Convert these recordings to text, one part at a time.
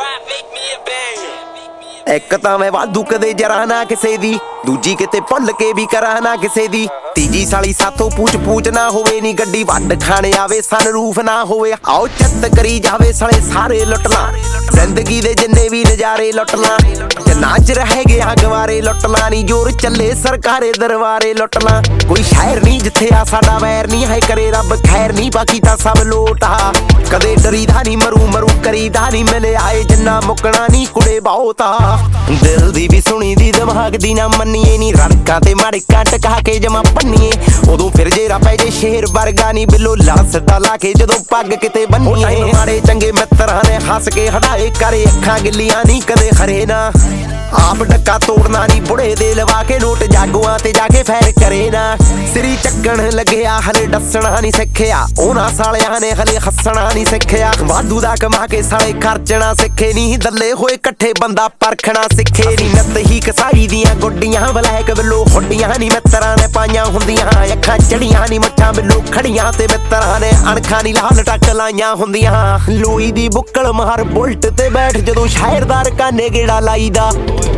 ਇੱਕ ਤਾਂ ਮੈਂ ਵਾਧੂ ਕਦੇ ਜਰਾ ਨਾ ਕਿਸੇ ਦੀ, ਦੂਜੀ ਕਿਤੇ ਭੁੱਲ ਕੇ ਵੀ ਕਰਾਂ ਨਾ ਕਿਸੇ ਦੀ, ਤੀਜੀ ਸਾਲੀ ਸਾਥੋਂ ਪੂਛ ਨਾ ਹੋਵੇ ਨੀ ਗੱਡੀ ਵੱਡ ਖਾਣੇ ਆਵੇ ਸਨਰੂਫ ਨਾ ਹੋਵੇ। ਆਓ ਚੱਤ ਕਰੀ ਜਾਵੇ ਸਾਲੇ ਸਾਰੇ ਲੁੱਟ ਲਾਂ, ਜ਼ਿੰਦਗੀ ਦੇ ਜਿੰਨੇ ਵੀ ਨਜ਼ਾਰੇ ਲੁੱਟ ਲਾਂ, ਜਿੰਨਾ ਚ ਰਹਿ ਗਿਆ ਗਵਾਰੇ ਲੁੱਟ ਲਾਂ, ਨੀ ਜੋਰ ਚੱਲੇ ਸਰਕਾਰੇ ਦਰਬਾਰੇ ਲੁੱਟ ਲਾਂ। ਕੋਈ ਸ਼ਹਿਰ ਨਹੀਂ ਜਿੱਥੇ ਆ ਸਾਡਾ ਵੈਰ ਨਹੀਂ ਹੈ, ਕਰੇ ਰੱਬ ਖੈਰ ਨਹੀਂ ਬਾਕੀ ਤਾਂ ਸਭ ਲੋਟ ਆ। ਕਦੇ ਡਰੀਦਾ ਨਹੀਂ ਮਰੂ ਕਰੀਦਾ ਨਹੀਂ, ਮਿਲੇ ਆਏ ਜਿੰਨਾ ਮੁੱਕਣਾ ਨਹੀਂ ਕੁੜੇ ਬਹੁਤ ਆ। ਦਿਲ ਦੀ ਵੀ ਸੁਣੀ ਦੀ ਦਿਮਾਗ ਦੀ ਨਾ ਮੰਨੀਏ ਨੀ, ਰੜਕਾਂ ਤੇ ਮੜਕਾਂ ਟਕਾ ਕੇ ਜਮਾ ਪੰਨੀਏ, ਉਦੋਂ ਫਿਰ ਜੇਰਾ ਪੈ ਜੇ ਸ਼ੇਰ ਵਰਗਾ ਨੀ ਬਿੱਲੋ ਲੱਸਦਾ ਲਾ ਕੇ ਜਦੋਂ ਪੱਗ ਕਿਤੇ ਬੰਨੀਏ। ਮਾੜੇ ਚੰਗੇ ਮਿੱਤਰਾਂ ਨੇ ਹੱਸ ਕੇ ਹਟਾਏ ਕਰੇ ਅੱਖਾਂ ਗਿੱਲੀਆਂ ਨਹੀਂ ਕਦੇ ਖਰੇ ਨਾ, ਆਪ ਡੱਕਾ ਤੋੜਨਾ ਨੀ ਬੁੜੇ ਦੇ ਲਵਾ ਕੇ ਨੋਟ ਜਾਗੂਆਂ ਤੇ ਜਾ ਕੇ ਫੈਰ ਕਰੇ ਨਾ। ਸਿਰੀ ਚੱਕਣ ਲੱਗਿਆ ਹਲੇ ਡੱਸਣਾ ਨਹੀਂ ਸਿੱਖਿਆ, ਉਹਨਾਂ ਸਾਲਿਆਂ ਨੇ ਹਲੇ ਹੱਸਣਾ ਨਹੀਂ ਸਿੱਖਿਆ, ਵਾਧੂ ਦਾ ਕਮਾ ਕੇ ਸਾਲੇ ਖਰਚਣਾ ਸਿੱਖੇ ਨੀ, ਦੱਲੇ ਹੋਏ ਇਕੱਠੇ ਬੰਦਾ ਪਰਖਣਾ ਸਿੱਖੇ ਨੀ। ਨੱਤ ਹੀ ਕਸਾਈ ਦੀਆਂ ਗੁੱਡੀਆਂ ਬਲੈਕ ਬਿੱਲੋ ਹੁੱਡੀਆਂ ਨੀ ਮਿੱਤਰਾਂ ਨੇ ਪਾਈਆਂ ਹੁੰਦੀਆਂ, ਅੱਖਾਂ ਚੜੀਆਂ ਨੀ ਮੁੱਛਾਂ ਬਿੱਲੋ ਖੜੀਆਂ ਤੇ ਮਿੱਤਰਾਂ ਨੇ ਅਣਖਾਂ ਨੀ ਲਾਲ ਟੱਕ ਲਾਈਆਂ ਹੁੰਦੀਆਂ। ਲੋਈ ਦੀ ਬੁੱਕਲ ਮਾਰ ਬੁਲਟ ਤੇ ਬੈਠ ਜਦੋਂ ਸ਼ਹਿਰਦਾਰ ਕਾਨੇ ਗੇੜਾ ਲਾਈਦਾ,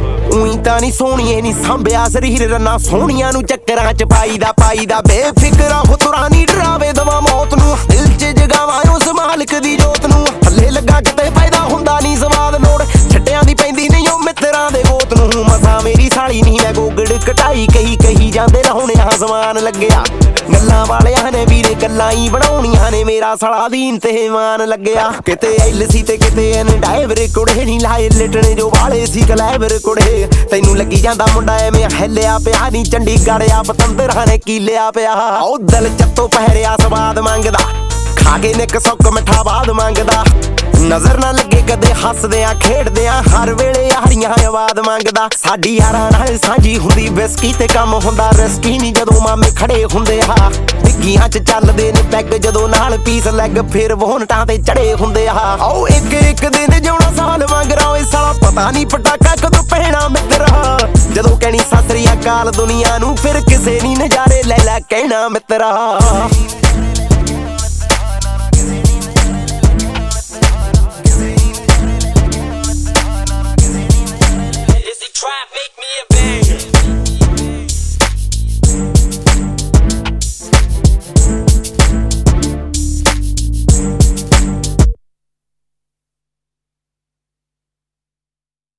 ਉਈ ਤਾਂ ਨੀ ਸੋਹਣੀਏ ਨੀ ਸਾਂਭਿਆ ਸਰੀਰ ਰੰਨਾ ਸੋਹਣੀਆਂ ਨੂੰ ਚੱਕਰਾਂ ਚ ਪਾਈਦਾ ਬੇਫਿਕਰਾ ਹੋ ਤੁਰਾਂ ਨੀ ਡਰਾਵੇ ਦਵਾ ਮੌਤ ਨੂੰ, ਦਿਲ ਚ ਜਗਾਵਾਂ ਉਸ ਮਾਲਕ ਦੀ ਜੋਤ ਨੂੰ, ਥੱਲੇ ਲੱਗਾ ਕਿਤੇ ਫਾਇਦਾ ਹੁੰਦਾ ਨੀ ਸਵਾਦ ਲੋੜ, ਛੱਟਿਆਂ ਦੀ ਪੈਂਦੀ ਨਹੀਂ ਉਹ ਮਿੱਤਰਾਂ ਦੇ ਗੋਤ ਨੂੰ। ਮਸਾਂ ਮੇਰੀ ਸਾਲੀ ਨਹੀਂ ਮੈਂ ਗੋਗੜ ਕਟਾਈ ਕਹੀ ਜਾਂਦੇ ਰਹੋਣਿਆ ਸਮਾਨ ਲੱਗਿਆ, ਗੱਲਾਂ ਵਾਲਿਆਂ ਨੇ ਵੀਰੇ ਗੱਲਾਂ ਹੀ ਬਣਾਉਣੀਆਂ ਨੇ, ਮੇਰਾ ਸਾਲਾ ਦੀਨ ਤੇ ਮਾਨ ਲੱਗਿਆ। ਕਿਤੇ ਐਲਸੀ ਤੇ ਕਿਤੇ ਇਹਨੇ ਡਾਈਵਰ ਕੁੜੇ ਨੀ ਲਾਏ ਲਿਟਣੇ ਜੋ ਵਾਲੇ ਸੀ ਕਲੈਵਰ ਕੁੜੇ, ਤੈਨੂੰ ਲੱਗੀ ਜਾਂਦਾ ਮੁੰਡਾ ਐਵੇਂ ਹਿੱਲਿਆ ਪਿਆ ਨੀ, ਚੰਡੀਗੜ੍ਹ ਆ ਪਤੰਦਰਾਂ ਨੇ ਕੀ ਲਿਆ ਪਿਆ। ਉਹ ਦਿਲ ਚੱਤੋਂ ਪਹਿਰਿਆ ਸਵਾਦ ਮੰਗਦਾ, ਖਾ ਕੇ ਨਿੱਕ ਸੁੱਕ ਮਿੱਠਾ ਬਾਦ ਮੰਗਦਾ, ਨਜ਼ਰ ਨਾ ਲੱਗੇ ਕਦੇ ਹੱਸਦਿਆਂ ਖੇਡਦਿਆਂ ਹਰ ਵੇਲੇ ਯਾਰੀਆਂ ਆਵਾਜ਼ ਮੰਗਦਾ। ਸਾਡੀ ਯਾਰਾਂ ਨਾਲ ਸਾਂਝੀ ਹੁੰਦੀ ਵਿਸਕੀ ਤੇ ਕੰਮ ਹੁੰਦਾ ਰਿਸਕੀ ਨੀ, ਜਦੋਂ ਮਾਮੇ ਖੜੇ ਹੁੰਦੇ ਆ ਡਿੱਗੀਆਂ ਚ ਚੱਲਦੇ ਨੇ ਪੈਗ, ਜਦੋਂ ਨਾਲ ਪੀਸ ਲੈਗ ਫਿਰ ਵੋਨਟਾਂ ਤੇ ਚੜੇ ਹੁੰਦੇ ਆ। ਆਓ ਇੱਕ ਦਿਨ ਜਿਉਣਾ ਸਾਲ ਵਾਂਗਰਾ, ਓਏ ਸਾਲਾ ਪਤਾ ਨੀ ਪਟਾਕਾ ਕਦੋਂ ਪੈਣਾ ਮਿੱਤਰਾ, ਜਦੋਂ ਕਹਿਣੀ ਸਤਿ ਸ੍ਰੀ ਅਕਾਲ ਦੁਨੀਆ ਨੂੰ ਫਿਰ ਕਿਸੇ ਨੀ ਨਜ਼ਾਰੇ ਲੈ ਕਹਿਣਾ ਮਿੱਤਰਾ।